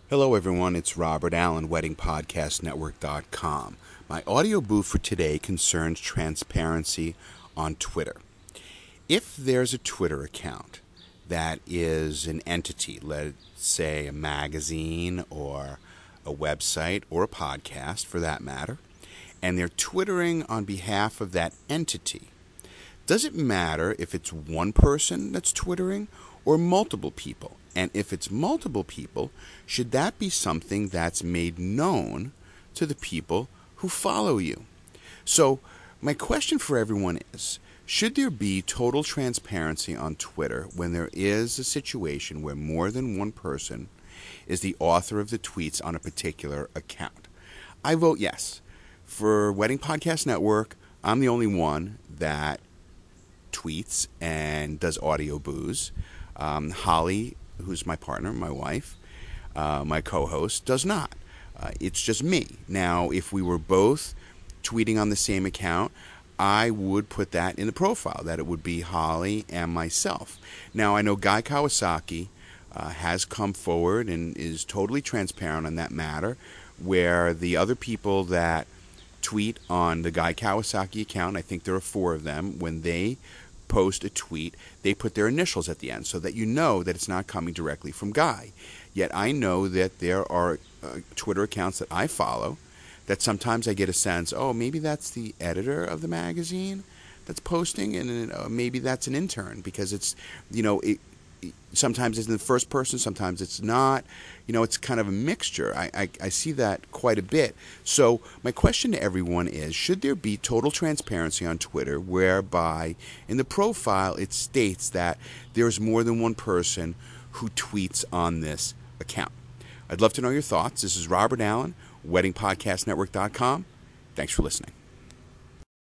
Hello, everyone. It's Robert Allen, WeddingPodcastNetwork.com. My audio booth for today concerns transparency on Twitter. If there's a Twitter account that is an entity, let's say a magazine or a website or a podcast for that matter, and they're twittering on behalf of that entity, does it matter if it's one person that's twittering or multiple people? And if it's multiple people, should that be something that's made known to the people who follow you? So, my question for everyone is, should there be total transparency on Twitter when there is a situation where more than one person is the author of the tweets on a particular account? I vote yes. For Wedding Podcast Network, I'm the only one that tweets and does audio boos. Holly, who's my partner, my wife, my co-host, does not. It's just me. Now, if we were both tweeting on the same account, I would put that in the profile, that it would be Holly and myself. Now, I know Guy Kawasaki has come forward and is totally transparent on that matter, where the other people that tweet on the Guy Kawasaki account, I think there are 4 of them, when they post a tweet, they put their initials at the end so that you know that it's not coming directly from Guy. Yet I know that there are Twitter accounts that I follow that sometimes I get a sense, oh, maybe that's the editor of the magazine that's posting, and maybe that's an intern, because it's, sometimes it's in the first person, sometimes it's not. It's kind of a mixture. I see that quite a bit. So my question to everyone is, should there be total transparency on Twitter whereby in the profile it states that there's more than one person who tweets on this account? I'd love to know your thoughts. This is Robert Allen, WeddingPodcastNetwork.com. Thanks for listening.